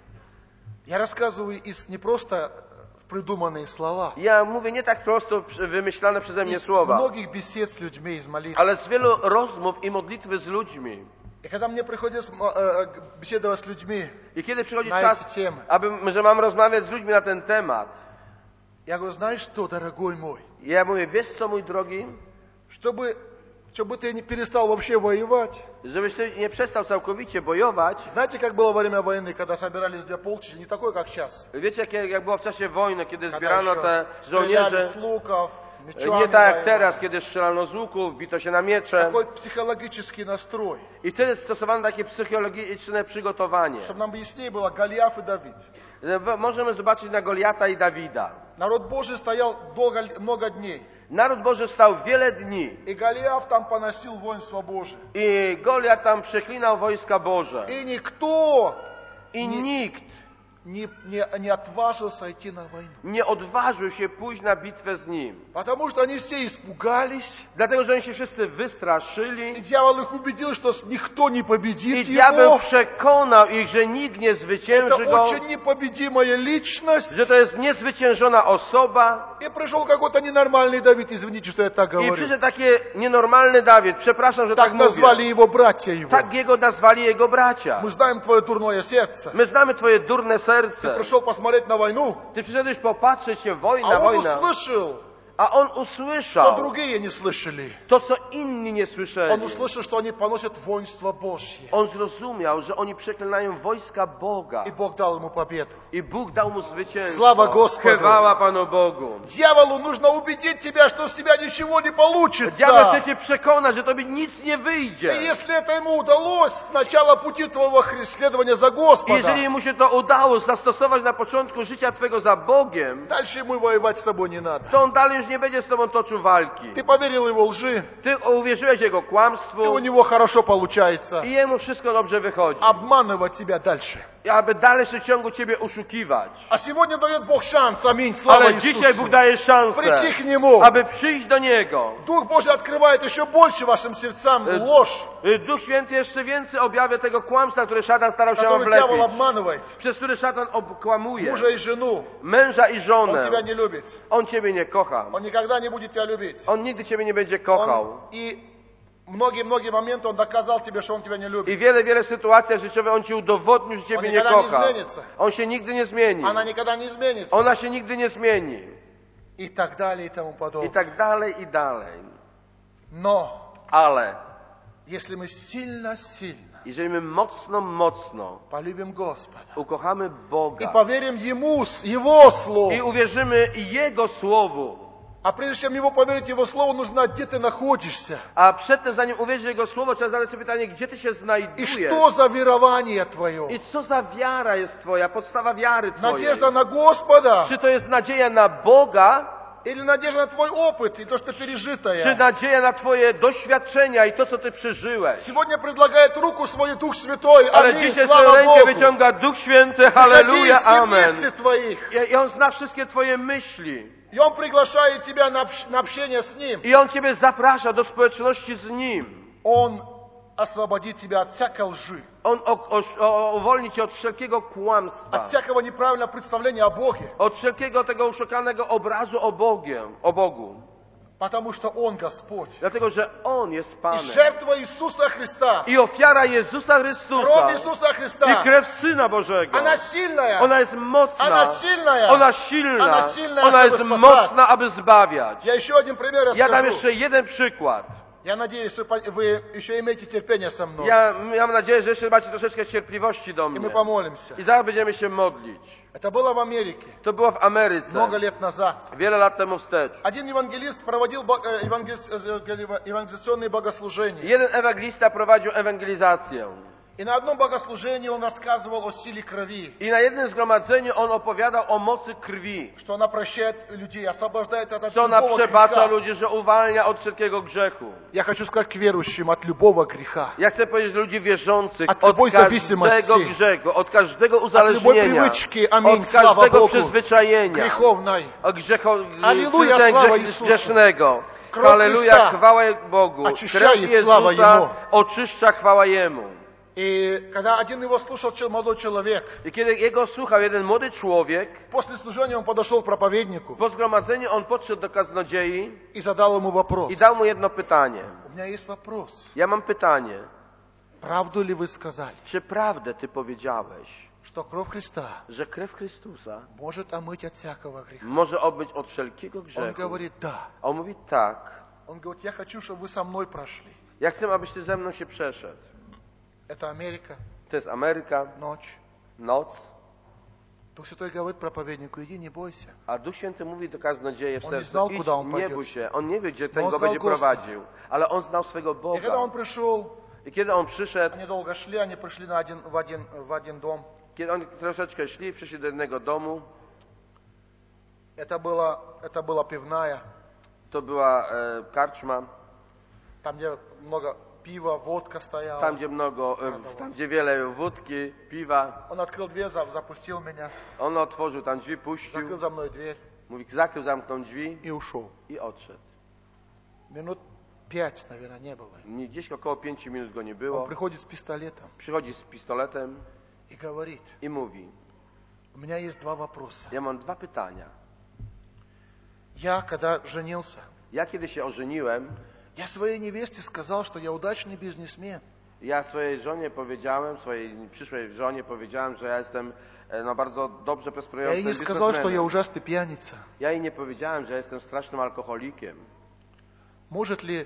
Я рассказываю не просто придуманные слова, Ja mówię nie tak prosto wymyślane przeze mnie из słowa, многих бесед с людьми, из молитв. ale z wielu rozmów i modlitwy z ludźmi. И когда мне приходится беседовать с людьми, I kiedy przychodzi na czas, te temy, że mam rozmawiać z ludźmi na ten temat, я говорю, знаешь что, дорогой мой, ja mówię, wiesz co, mój drogi, чтобы ты не перестал вообще воевать. żebyś ty nie przestał całkowicie bojować. Знаете, как было во время войны, когда собирались для полчища, не такое, как сейчас. Wiecie, jak było w czasie wojny, kiedy Когда zbierano еще te стреляли żołnierze, с луков, мечами nie tak jak воевали. teraz, kiedy strzelano z łuków, bito się na miecze. Такой психологический настрой. I wtedy stosowano takie psychologiczne przygotowanie. Чтобы нам яснее было, Голиаф и Давид. Możemy zobaczyć na Goliata i Dawida. Народ Божий стоял много дней. Naród Boży stał wiele dni И Голиаф там поносил воинство Божие. i Goliat tam przeklinał wojska Boże. И никто I nikt не отважился идти на войну. nie odważył się pójść na bitwę z nim. Потому что они все испугались. Dlatego, że oni się wszyscy wystraszyli И дьявол их убедил, что никто не i победит diabeł его. przekonał ich, że nikt nie Это zwycięży go, очень непобедимая личность. że to jest niezwyciężona osoba. И пришел какой-то ненормальный Давид, извините, что я так I говорю. przyszedł taki nienormalny Dawid, przepraszam, że Так tak mówię. назвали его братья его. Tak jego nazwali jego bracia. Мы знаем твое дурное сердце. My znamy twoje durne Ты serce. пришел посмотреть на войну, Ty przyszedłeś popatrzeć się, а wojna, он wojna. услышал, A on что usłyszał другие не слышали. to, co inni nie Он słyszeli. услышал, что они поносят воинство Божье. On zrozumiał, że oni przeklinają wojska Boga. И Бог дал ему победу. I Bóg dał mu zwycięstwo. Sława Gospodu. Chwała Panu Bogu. Дьяволу нужно убедить тебя, что с тебя ничего не Diabeł chce получится. cię przekonać, że tobie nic nie И wyjdzie. если это ему удалось с начала пути твоего следования за I Господа, jeżeli mu się to udało zastosować na początku życia twego za Bogiem, дальше ему воевать с тобой не надо. to on dalej już nie będzie z tobą toczył walki. Ты поверил его лжи, Ty uwierzyłeś jego и kłamstwu у него хорошо получается i jemu wszystko dobrze wychodzi. обманывать тебя дальше. Aby w dalszym ciągu ciebie oszukiwać. А сегодня дает Бог шанс, аминь, слава Ale dzisiaj Bóg Иисусу. daje szansę, Прийти к Нему. aby przyjść do Niego. Дух Божий открывает еще больше вашим сердцам ложь, Duch Święty jeszcze więcej objawia tego kłamstwa, które szatan starał się которую дьявол oblepić. обманывает. Przez które szatan okłamuje Мужа и жену. męża i Он żonę. тебя не любит. On ciebie nie kocha. Он никогда не будет тебя любить. On nigdy ciebie nie będzie kochał. И многие-многие моменты он доказал тебе, что он тебя не I любит. wiele sytuacjach życiowych on ci udowodnił, że ciebie On nie nikada nie kocha. zmieniится. On się nigdy nie zmieni. Она никогда не изменится. Ona się nigdy nie zmieni. И так далее, и тому I подобное. tak dalej, i dalej. Но, Ale если мы сильно-сильно jeżeli my mocno полюбим Господа ukochamy и Boga поверим Ему, Его i Слову, uwierzymy Jego Słowu, а прежде чем Его поверить Его Слову, нужно, где ты находишься. a przedtem, zanim uwierzysz w Jego Słowo, trzeba zadać sobie pytanie, gdzie Ty się И znajdujesz что за верование твое? i co za wiara jest Twoja, podstawa wiary Twojej. Надежда на Господа Czy to jest nadzieja na Boga, или надежда на твой опыт и то, что czy пережитое? nadzieja na Twoje doświadczenia i to, co Ty przeżyłeś? Сегодня предлагает руку свой Дух Святой. Ale Аминь. dzisiaj Слава swoją rękę Богу. wyciąga Duch Święty, Выходи halleluja, из amen. темницы твоих. I On zna wszystkie Twoje myśli. И Он приглашает тебя на общение с Ним. I On Ciebie zaprasza do społeczności z Nim. Он освободит тебя от всякой лжи, On uwolni Cię od wszelkiego kłamstwa, от всякого неправильного представления о Боге. od wszelkiego tego oszukanego obrazu o Bogu. Потому что Он Господь. Dlatego, że On jest И Panem. жертва Иисуса Христа, I ofiara Jezusa Chrystusa кровь Иисуса i Христа, krew Syna Bożego, она сильная. ona jest mocna, Она сильная. ona silna, Она сильная, ona чтобы jest спасать. mocna, aby zbawiać. Я еще один пример Ja dam расскажу. jeszcze jeden przykład. Я надеюсь, что вы еще имеете терпение со мной. Ja mam nadzieję, że jeszcze macie troszeczkę cierpliwości do И мы mnie. помолимся. I zaraz będziemy się modlić. Это было в Америке To było w Ameryce, много лет назад. wiele lat temu wstecz. Один евангелист проводил евангелизационные богослужения. Jeden ewangelista prowadził ewangelizację. И на одном богослужении он рассказывал о силе крови, I na jednym zgromadzeniu on opowiadał o mocy krwi. что она прощает людей, освобождает от Że ona любого przebacza греха. ludzi, że uwalnia od wszelkiego grzechu. Я хочу сказать к верующим, от любого греха, Ja chcę powiedzieć ludzi wierzących Od od любой każdego зависимости, grzechu, od każdego любой uzależnienia, привычки, аминь, od слава każdego Богу, przyzwyczajenia, греховной. od Аллилуйя, слава Иисусу. grzesznego. Кровь Halleluja, Христа chwała Bogu. очищает, Krew слава Jezusa Ему. oczyszcza, chwała Jemu. И когда один его слушал молодой человек, I kiedy jego słuchał jeden młody człowiek, после служения он подошел к проповеднику po zgromadzeniu on podszedł do kaznodziei и задал ему вопрос. i dał mu jedno pytanie. У меня есть вопрос. Ja mam pytanie. Правду ли вы сказали, Czy prawdę Ty powiedziałeś, что кровь Христа że krew Chrystusa может омыть от всякого греха? może obmyć od wszelkiego Он grzechu? говорит, да. A on mówi tak. Он говорит, я хочу, чтобы вы со мной прошли. Ja chcę, abyś Ty ze mną się przeszedł. Это Америка, To jest Ameryka, ночь. noc, Дух Святой говорит проповеднику, иди, не бойся. a Duch Święty mówi do kaznodzieje w On nie sercu, znał, idź, kuda on nie pójdzie. bój się. On nie wie, gdzie ten On go znał będzie Gospoda. prowadził, ale on znał swego И когда Boga. он пришел, I kiedy on przyszedł, они долго шли, они пришли в один дом. kiedy oni troszeczkę szli, przyszli do jednego domu, Это была пивная, to była karczma, там, где много пиво, водка стояла. Tam gdzie wiele wódki, piwa. Он открыл дверь, запустил меня, On otworzył tam drzwi, puścił. закрыл за mной dверь Mówi, zakrył, zamknął drzwi и ушел. i odszedł. Минут 5, наверное, не было. Gdzieś około 5 minut go nie Он było. приходит с пистолетом Przychodzi z pistoletem и говорит, i mówi, у меня есть два вопроса. ja mam 2 pytania. Я, когда женился, Ja kiedy się ożeniłem, я своей невесте сказал, что я удачный бизнесмен. ja swojej żonie powiedziałem, swojej przyszłej żonie powiedziałem, że ja jestem bardzo dobrze Я ей prosperującym не сказал, что я biznesmenem. ужасный пьяница. Ja jej nie powiedziałem, że jestem strasznym alkoholikiem. Может ли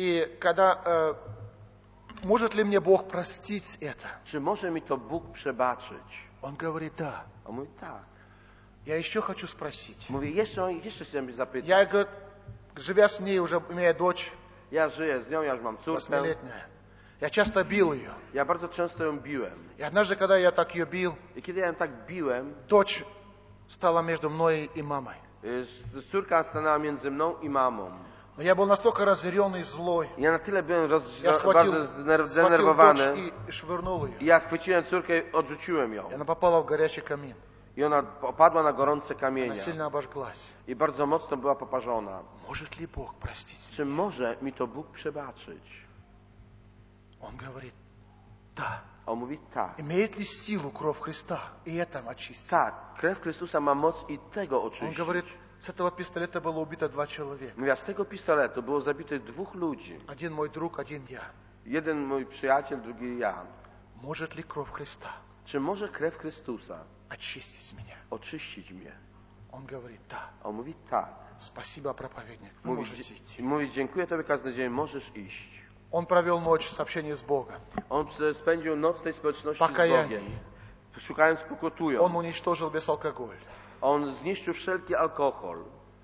мне Бог простить это? Czy może mi to Bóg przebaczyć? Он говорит, да. On mówi, tak. Я еще хочу sпросить. Mówi, jeszcze chciałem zapytać. Я, говорит, живя с ней, уже имея дочь Ja żyję z nią, ja już mam córkę. 8-летняя, я часто бил ее. Ja bardzo często ją biłem. И однажды, когда я так ее бил, I kiedy ja ją tak biłem, дочь стала между мной и мамой. córka stanęła między mną i mamą. Но я был настолько разъяренный и злой. Ja na tyle byłem Я схватил дочь zdenerwowany. и швырнул ее. I ja chwyciłem córkę i odrzuciłem ją. И она попала в горячий камин. I ona opadła na gorące Она kamienie. сильно обожглась. I bardzo mocno była poparzona. Может ли Бог простить? Czy może mi to Bóg przebaczyć? Он говорит, да. A on mówi, tak. Имеет ли силу кровь Христа и это очистить? Tak, krew Chrystusa ma moc i tego Он oczyścić. говорит, с этого пистолета было убито 2 человека. Mówi, a z tego pistoletu było zabitych 2 ludzi. Один мой друг, один я. Jeden mój przyjaciel, drugi ja. Может ли кровь Христа Czy może krew Chrystusa очистить меня? oczyścić mnie? Он говорит, да. A on mówi, tak. Спасибо, проповедник. Вы можете идти. Mówi, dziękuję Tobie kaznodzieję, możesz iść. Он провел ночь в общении с Богом. On spędził noc w tej społeczności z Покаяние. Bogiem, szukając pokutując. Он уничтожил весь алкоголь. On zniszczył wszelki alkohol.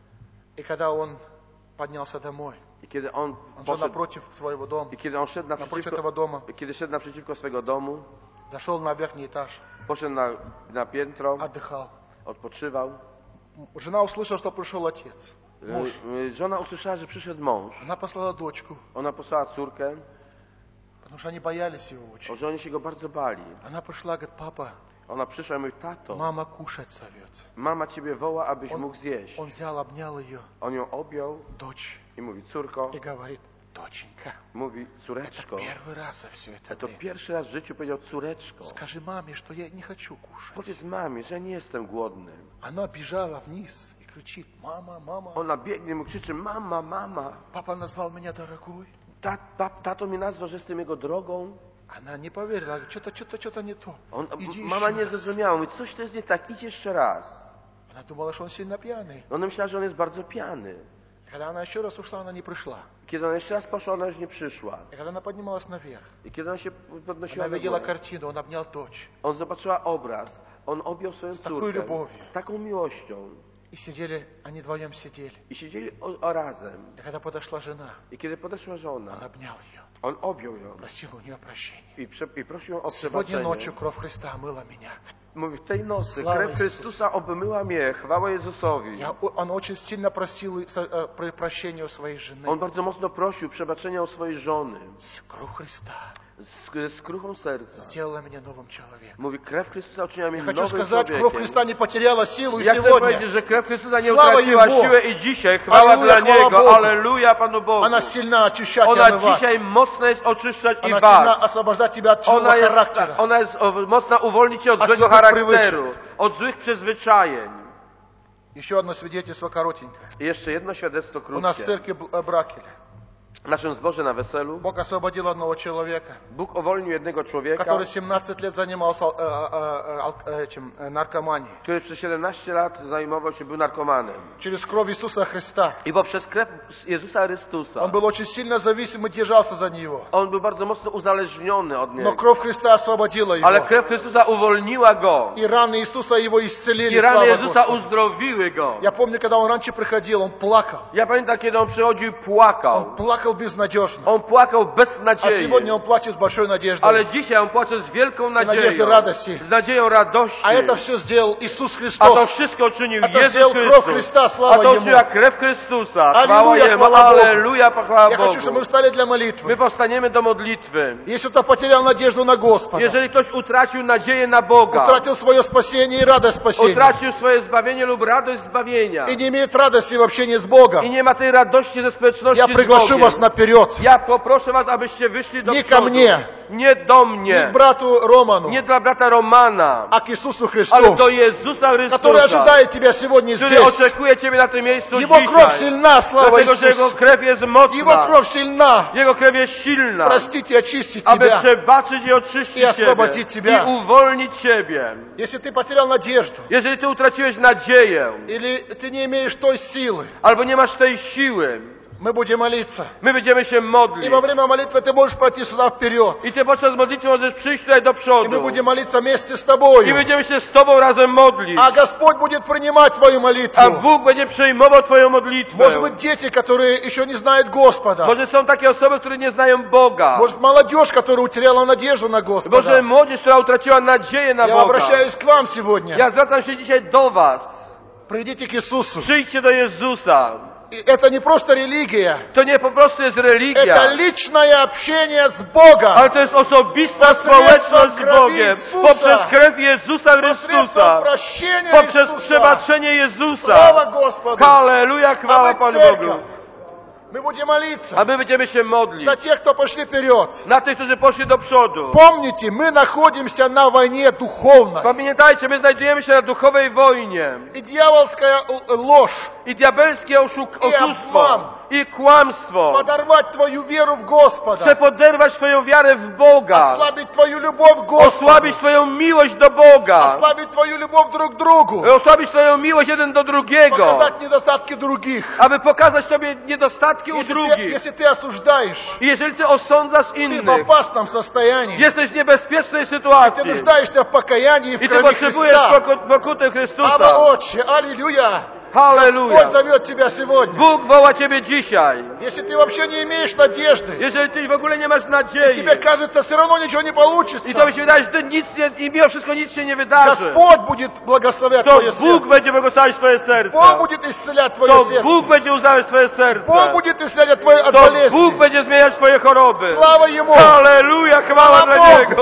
И когда он поднялся домой, I kiedy on он шел poszedł, напротив своего дома, i kiedy on szedł напротив этого дома, kiedy szedł naprzeciwko swego domu, зашел на верхний этаж, poszedł na piętro, отдыхал. odpoczywał. Жена услышала, что пришел отец, муж. Żona usłyszała, że przyszedł mąż. Она послала дочку, Ona posłała córkę, потому что они боялись его очень. że oni się go bardzo bali. Она пришла, говорит, папа, Ona przyszła i mówi, tato, мама кушать зовет. mama ciebie woła, abyś mógł zjeść. Он взял, обнял ее, On ją objął дочь, i mówi, córko, и говорит, доченька, mówi, это córeczko. первый раз за все это To время. pierwszy raz w życiu powiedział, córeczko. Скажи маме, что я не хочу кушать. Powiedz mamie, że ja nie jestem głodny. Она бежала вниз и кричит, мама, мама. Ona biegnie mu krzyczy, mama, mama. Папа назвал меня дорогой. Tato mi nazwał, że jestem jego drogą. Она не поверила, говорит, что-то не то. Иди Mama еще nie раз. zrozumiała, mówi, coś to jest nie tak, idź jeszcze raz. Она думала, что он сильно пьяный. Ona myślała, że on jest bardzo pijany. Когда она еще раз ушла, она не пришла. Kiedy ona jeszcze raz poszła, ona już nie przyszła. И когда она поднималась наверх, I kiedy ona się podnosiła она do видела góry, картину, он обнял дочь. on zobaczyła obraz. On objął swoją taką córkę любовью. z taką miłością. И сидели, они вдвоем сидели. I siedzieli razem. И когда подошла жена, I kiedy podeszła он żona, обнял ее, on objął ją просил у нее прощения. i prosił ją o Сегодня przebaczenie. ночью кровь Христа омыла меня. Mówi, w tej nocy Sława krew Jezusa. Chrystusa obmyła mnie, chwała Jezusowi. Он очень сильно просил прощения у своей жены. On bardzo mocno prosił przebaczenia u swojej żony. Кровь Христа Z kruchą serca. сделала меня новым человеком. Mówi, krew Chrystusa uczyniła mnie Я хочу nowym сказать, кровь człowiekiem. Христа не потеряла силу и Ja chcę powiedzieć, сегодня. że krew Chrystusa nie Sława utraciła Jemu. siłę i dzisiaj. Chwała Alleluja, dla chwała Niego. Bogu. Aleluja Panu Bogu. Она сильна очищать и Ona омывать. dzisiaj mocna jest oczyszczać i Она сильна bać. освобождать тебя от чужого характера. Ona jest mocna uwolnić cię od Od złego złych charakteru, od złych przyzwyczajeń. Еще одно свидетельство коротенькое. I jeszcze jedno świadectwo У нас в krótkie. церкви Бракеля W naszym zborze na weselu Бог освободил одного человека, Bóg uwolnił jednego człowieka, который 17 лет занимался наркоманией. który przez 17 lat zajmował się, był narkomanem. Через кровь Иисуса Христа. I poprzez krew Jezusa Chrystusa Он был очень сильно зависим и держался за Него. on był bardzo mocno uzależniony od Но niego. кровь Христа освободила Ale его. krew Chrystusa uwolniła go. И раны Иисуса его исцелили. I rany Слава Jezusa Господу. uzdrowiły go. Я помню, когда он раньше приходил, он плакал. Ja pamiętam, kiedy on przychodził i płakał. Он плакал плакал безнадежно. On płakał bez А nadziei. сегодня он плачет с большой надеждой. Ale dzisiaj on płacze z wielką надежды nadzieją. радости. Z nadzieją radości. А это все сделал Иисус A to Христос. wszystko czynił A to Jezus сделал кровь Chrystus. Христа, A слава to Ему. uczyniła krew Chrystusa. Chwała Аллилуйя, Jemu. хвала Богу. Alleluja, chwała Я хочу, чтобы мы Bogu. встали для My молитвы. powstaniemy do modlitwy. Если кто потерял надежду на Господа, Jeżeli ktoś utracił nadzieję na Boga, утратил свое спасение и радость спасения, utracił swoje zbawienie lub radość zbawienia и не имеет радости в общении с Богом, i nie ma tej radości ze społeczności я z приглашу Bogiem, вас наперед. ja poproszę was, abyście wyszli do Nie przodu. ко мне. Nie do Не mnie. к брату Роману, Nie dla brata Romana, а к Иисусу ale Христу, do Jezusa который Chrystusa, ожидает тебя сегодня który здесь. oczekuje Ciebie na tym miejscu Его кровь dzisiaj. сильна, слава Dlatego, że Jego Иисусу. krew jest Его mocna. кровь сильна. Jego krew jest silna. Простить и очистить Aby тебя. przebaczyć i I oczyścić Ciebie. oswobodzić Ciebie. I uwolnić Ciebie. Если ты потерял надежду, Jeżeli Ty utraciłeś nadzieję, или ты не имеешь той силы, albo nie masz tej siły, мы будем молиться. my będziemy się И modlić. во время молитвы ты можешь пройти сюда вперед. I Ty podczas modlitwy możesz przyjść tutaj do И мы przodu. будем молиться вместе с I тобою. będziemy się z Tobą razem modlić. А Господь будет принимать твою A молитву. Bóg będzie przyjmował Twoją modlitwę. Может быть, дети, которые еще не знают Господа. Może są takie osoby, które nie znają Boga. Может, молодежь, которая утеряла надежду на Może Господа. młodzież, która utraciła nadzieję na Я Boga. обращаюсь к вам сегодня. Ja zwracam się dzisiaj do Was. Придите к Иисусу. Przyjdźcie do Jezusa. И это не просто религия. To nie po prostu jest religia, Это личное общение с Богом. ale to jest osobista Posredstwem społeczność z krwi Bogiem. Jezusa. Poprzez krew Jezusa Посредством Chrystusa. прощения Poprzez Иисуса. przebaczenie Jezusa. Слава Господу. Halleluja, А chwała мы Panu церковь. Bogu. Мы будем молиться A my będziemy się modlić. за тех, кто пошли вперед. Na tych, którzy poszli do przodu. Помните, мы находимся на войне духовной. Pamiętajcie, my znajdujemy się na duchowej wojnie. И дьявольская ложь I diabelskie oszustwo. I kłamstwo. подорвать твою веру в Господа. Chce poderwać Twoją wiarę w Boga. Ослабить твою любовь к Господу. Osłabić Twoją miłość do Boga. Ослабить твою любовь друг к другу. Osłabić Twoją miłość jeden do drugiego. Показать недостатки других. Aby pokazać Tobie niedostatki u drugich. Если ты осуждаешь, I jeżeli Ty osądzasz ты в innych, опасном состоянии. jesteś w niebezpiecznej Ты sytuacji. нуждаешься в покаянии в I Ty крови potrzebujesz Христа. pokuty Chrystusa. Ава, Отче, аллилуйя. Halleluja. Господь зовет тебя сегодня. Bóg woła Ciebie dzisiaj. Если ты вообще не имеешь надежды, Jeżeli Ty w ogóle nie masz и nadziei, тебе кажется, все равно ничего не i получится, to mi się wydaje, że ty nic nie, i mimo wszystko nic się nie wydarzy, Господь будет благословлять to твое Bóg сердце. będzie błogosławić Twoje serce. Бог будет исцелять твое To сердце. Bóg będzie uzdrawiać Twoje serce. Бог будет исцелять твое от To болезни. Bóg będzie zmieniać Twoje choroby. Слава Ему! Halleluja, chwała Chwała dla Bogu. Niego.